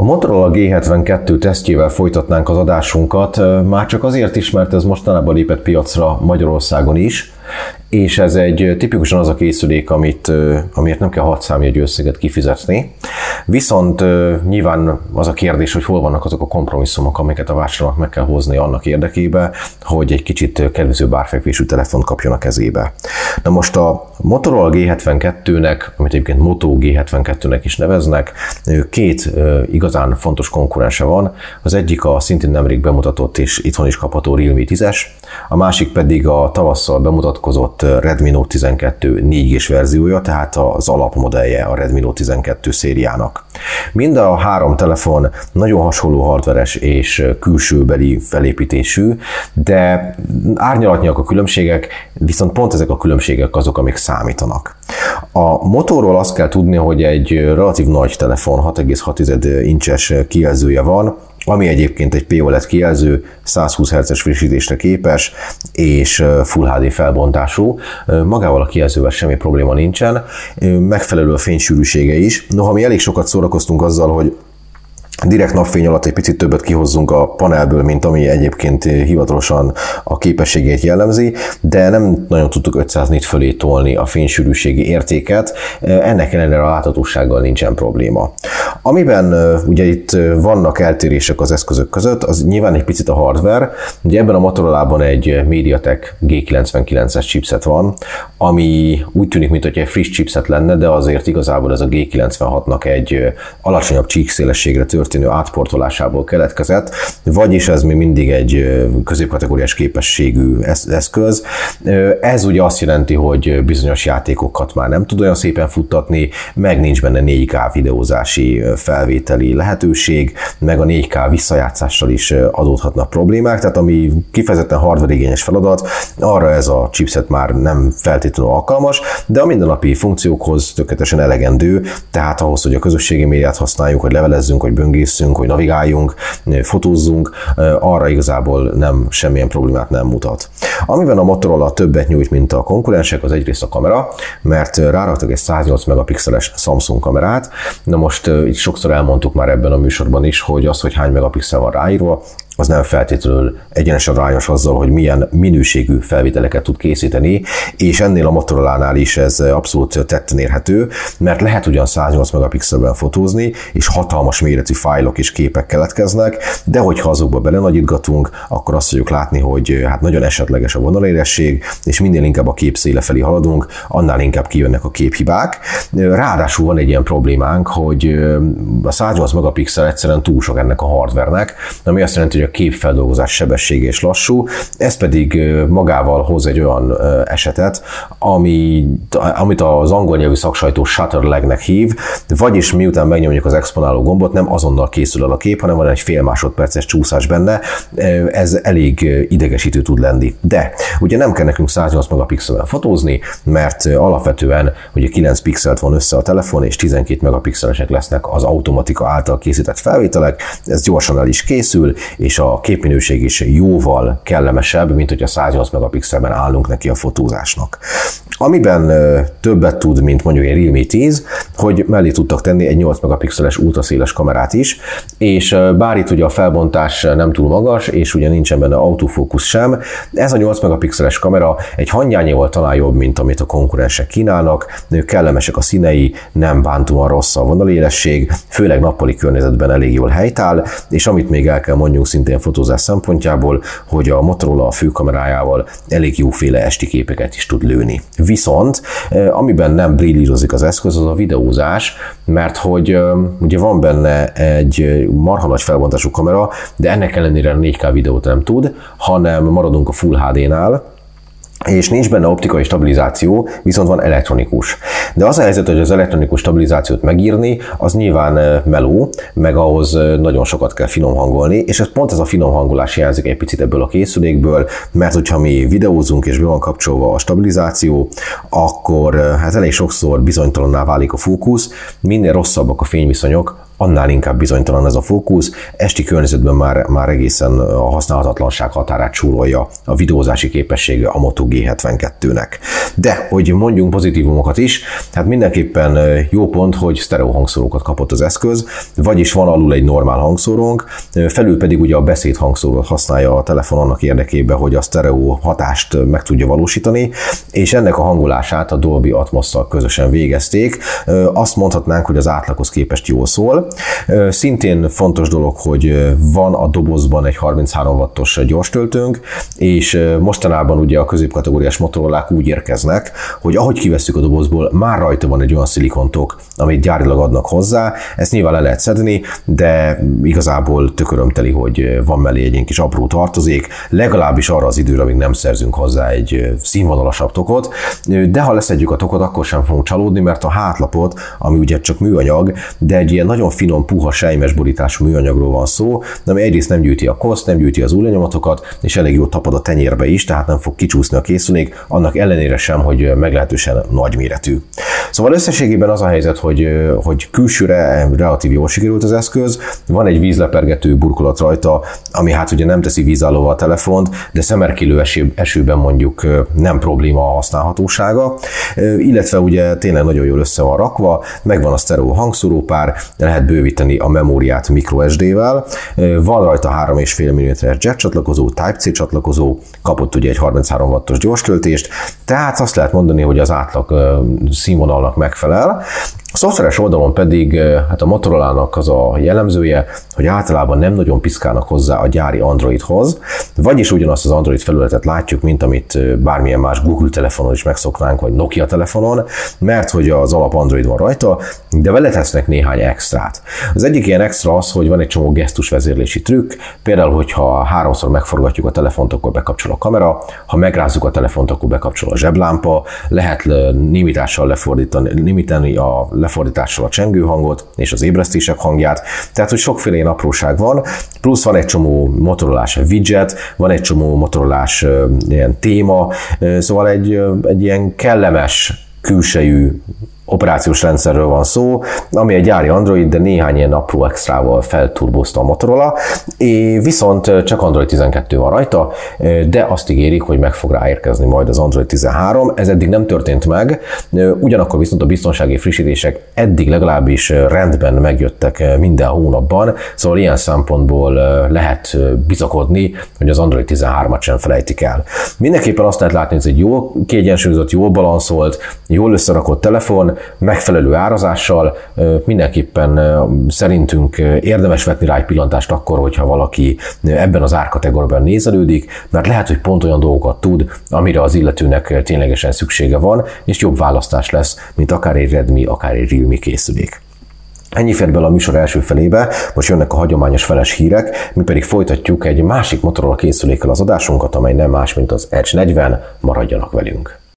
A Motorola G72 tesztjével folytatnánk az adásunkat, már csak azért is, mert ez mostanában lépett piacra Magyarországon is, és ez egy tipikusan az a készülék, amiért nem kell 6 számjegyű összeget kifizetni. Viszont nyilván az a kérdés, hogy hol vannak azok a kompromisszumok, amiket a vásárlónak meg kell hozni annak érdekében, hogy egy kicsit kedvezőbb árfekvésű telefont kapjon a kezébe. Na most a Motorola G72-nek, amit egyébként Moto G72-nek is neveznek, két igazán fontos konkurense van. Az egyik a szintén nemrég bemutatott és itthon is kapható Realme 10-es, a másik pedig a tavasszal bemutatkozott Redmi Note 12 4G-s verziója, tehát az alapmodellje a Redmi Note 12 szériának. Mind a három telefon nagyon hasonló hardveres és külsőbeli felépítésű, de árnyalatnyiak a különbségek, viszont pont ezek a különbségek azok, amik számítanak. A Motóról azt kell tudni, hogy egy relatív nagy telefon, 6,6 incses kijelzője van, ami egyébként egy POLED kijelző, 120 Hz-es frissítésre képes, és Full HD felbontású. Magával a kijelzővel semmi probléma nincsen, megfelelő a fénysűrűsége is. Noha mi elég sokat szórakoztunk azzal, hogy direkt napfény alatt egy picit többet kihozzunk a panelből, mint ami egyébként hivatalosan a képességét jellemzi, de nem nagyon tudtuk 500 nit fölé tolni a fénysűrűségi értéket, ennek ellenére a láthatósággal nincsen probléma. Amiben ugye itt vannak eltérések az eszközök között, az nyilván egy picit a hardware, ugye ebben a Motorolában egy MediaTek G99-es chipset van, ami úgy tűnik, mintha egy friss chipset lenne, de azért igazából ez a G96-nak egy alacsonyabb csíkszélességre történő átportolásából keletkezett, vagyis ez még mindig egy középkategóriás képességű eszköz. Ez ugye azt jelenti, hogy bizonyos játékokat már nem tud olyan szépen futtatni, meg nincs benne 4K videózási felvételi lehetőség, meg a 4K visszajátszással is adódhatnak problémák, tehát ami kifejezetten hardware igényes feladat, arra ez a chipset már nem feltétlenül alkalmas, de a mindennapi funkciókhoz tökéletesen elegendő, tehát ahhoz, hogy a közösségi médiát használjuk, hogy levelezzünk, hogy böngészünk, hogy navigáljunk, fotózzunk, arra igazából semmilyen problémát nem mutat. Amiben a Motorola többet nyújt, mint a konkurensek, az egyrészt a kamera, mert ráraktak egy 108 megapixeles Samsung kamerát. Na most itt sokszor elmondtuk már ebben a műsorban is, hogy az, hogy hány megapixel van ráírva, az nem feltétlenül egyenesen arányos azzal, hogy milyen minőségű felvételeket tud készíteni, és ennél a Motorolánál is ez abszolút tetten érhető, mert lehet ugyan 108 megapixelben fotózni, és hatalmas méretű fájlok és képek keletkeznek, de hogyha azokba belenagyítgatunk, akkor azt fogjuk látni, hogy hát nagyon esetleges a vonalélesség, és minél inkább a kép széle felé haladunk, annál inkább kijönnek a képhibák. Ráadásul van egy ilyen problémánk, hogy a 108 megapixel egyszerűen túl sok ennek a hardvernek, ami azt jelenti, hogy a képfeldolgozás sebessége és lassú, ez pedig magával hoz egy olyan esetet, amit az angol nyelvű szaksajtó shutter lagnek hív, vagyis miután megnyomjuk az exponáló gombot, nem azonnal készül el a kép, hanem van egy fél másodperces csúszás benne, ez elég idegesítő tud lenni. De ugye nem kell nekünk 108 megapixelben fotózni, mert alapvetően ugye 9 pixelt van össze a telefon, és 12 megapixelesek lesznek az automatika által készített felvételek, ez gyorsan el is készül, és a képminőség is jóval kellemesebb, mint hogyha 108 megapixelben állunk neki a fotózásnak. Amiben többet tud, mint mondjuk egy Realme 10, hogy mellé tudtak tenni egy 8 megapixeles ultraszéles kamerát is, és bár itt ugye a felbontás nem túl magas, és ugye nincsen benne autofókusz sem, ez a 8 megapixeles kamera egy hangyányival talán jobb, mint amit a konkurensek kínálnak, kellemesek a színei, nem bántóan rossz a vonalélesség, főleg nappali környezetben elég jól helytáll, és amit még el kell mondjuk szintén fotózás szempontjából, hogy a Motorola a főkamerájával elég jóféle esti képeket is tud lőni. Viszont amiben nem brillírozik az eszköz, az a videózás, mert hogy ugye van benne egy marha nagy felbontású kamera, de ennek ellenére 4K videót nem tud, hanem maradunk a Full HD-nál, és nincs benne optikai stabilizáció, viszont van elektronikus. De az a helyzet, hogy az elektronikus stabilizációt megírni, az nyilván meló, meg ahhoz nagyon sokat kell finom hangolni, és pont ez a finom hangolás hiányzik egy picit ebből a készülékből, mert hogyha mi videózunk és be van kapcsolva a stabilizáció, akkor hát elég sokszor bizonytalanná válik a fókusz, minél rosszabbak a fényviszonyok, annál inkább bizonytalan ez a fókusz. Esti környezetben már egészen a használhatatlanság határát súrolja a videózási képessége a Moto G72-nek. De, hogy mondjunk pozitívumokat is, hát mindenképpen jó pont, hogy sztereó hangszórókat kapott az eszköz, vagyis van alul egy normál hangszórónk, felül pedig ugye a beszédhangszórót használja a telefon annak érdekében, hogy a sztereó hatást meg tudja valósítani, és ennek a hangolását a Dolby Atmosszal közösen végezték. Azt mondhatnánk, hogy az átlaghoz képest jól szól. Szintén fontos dolog, hogy van a dobozban egy 33 wattos gyorstöltőnk, és mostanában ugye a középkategóriás Motorolák úgy érkeznek, hogy ahogy kivesszük a dobozból, már rajta van egy olyan szilikontok, amit gyárilag adnak hozzá. Ezt nyilván le lehet szedni, de igazából tök örömteli, hogy van mellé egy kis apró tartozék, legalábbis arra az időre, amíg nem szerzünk hozzá egy színvonalasabb tokot, de ha leszedjük a tokot, akkor sem fogunk csalódni, mert a hátlapot, ami ugye csak műanyag, de egy ilyen nagyon finom, puha, sejmes borítású műanyagról van szó, ami egyrészt nem gyűjti a koszt, nem gyűjti az ujjlenyomatokat, és elég jól tapad a tenyérbe is, tehát nem fog kicsúszni a készülék, annak ellenére sem, hogy meglehetősen nagyméretű. Szóval összességében az a helyzet, hogy külsőre relatív jól sikerült az eszköz, van egy vízlepergető burkolat rajta, ami hát ugye nem teszi vízállóvá a telefont, de szemerkélő esőben mondjuk nem probléma a használhatósága, illetve ugye tényleg nagyon jól össze van rakva, megvan a sztereó hangszórópár, lehet bővíteni a memóriát microSD-vel, van rajta 3,5 mm-es jack csatlakozó, Type-C csatlakozó, kapott ugye egy 33 wattos gyorstöltést, tehát azt lehet mondani, hogy az átlag színvonalnak megfelel. A szoftveres oldalon pedig hát a Motorolának az a jellemzője, hogy általában nem nagyon piszkálnak hozzá a gyári Androidhoz, vagyis ugyanazt az Android felületet látjuk, mint amit bármilyen más Google telefonon is megszoknánk, vagy Nokia telefonon, mert hogy az alap Android van rajta, de vele tesznek néhány extrát. Az egyik ilyen extra az, hogy van egy csomó gesztusvezérlési trükk, például, hogyha 3-szor megforgatjuk a telefont, akkor bekapcsol a kamera, ha megrázzuk a telefont, akkor bekapcsol a zseblámpa, lehet limitálni a lefordítással a csengőhangot és az ébresztések hangját, tehát hogy sokféle ilyen apróság van, plusz van egy csomó Motorolás widget, van egy csomó Motorolás ilyen téma, szóval egy ilyen kellemes külsejű operációs rendszerről van szó, ami egy gyári Android, de néhány ilyen apró extrával felturbozta a Motorola, viszont csak Android 12 van rajta, de azt ígérik, hogy meg fog ráérkezni majd az Android 13, ez eddig nem történt meg, ugyanakkor viszont a biztonsági frissítések eddig legalábbis rendben megjöttek minden hónapban, szóval ilyen szempontból lehet bizakodni, hogy az Android 13-at sem felejtik el. Mindenképpen azt lehet látni, hogy ez egy jól kiegyensúlyozott, jól balanszolt, jól összerakott telefon, megfelelő árazással, mindenképpen szerintünk érdemes vetni rá egy pillantást akkor, hogyha valaki ebben az árkategóriában nézelődik, mert lehet, hogy pont olyan dolgokat tud, amire az illetőnek ténylegesen szüksége van, és jobb választás lesz, mint akár egy Redmi, akár egy Realme készülék. Ennyi fért bele a műsor első felébe, most jönnek a hagyományos feles hírek, mi pedig folytatjuk egy másik Motorola készülékkel az adásunkat, amely nem más, mint az Edge 40, maradjanak velünk.